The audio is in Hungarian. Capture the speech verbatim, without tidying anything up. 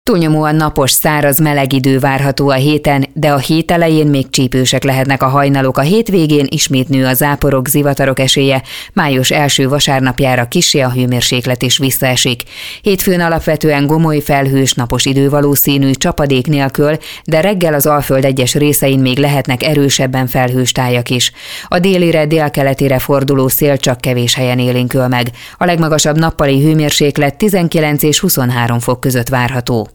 Túlnyomóan napos, száraz, meleg idő várható a héten, de a hét elején még csípősek lehetnek a hajnalok, a hétvégén ismét nő a záporok, zivatarok esélye, május első vasárnapjára kissé a hőmérséklet is visszaesik. Hétfőn alapvetően gomoly, felhős, napos idő valószínű, csapadék nélkül, de reggel az Alföld egyes részein még lehetnek erősebben felhős tájak is. A délire, délkeletire forduló szél csak kevés helyen élénkül meg. A legmagasabb nappali hőmérséklet tizenkilenc és huszonhárom fok között várható.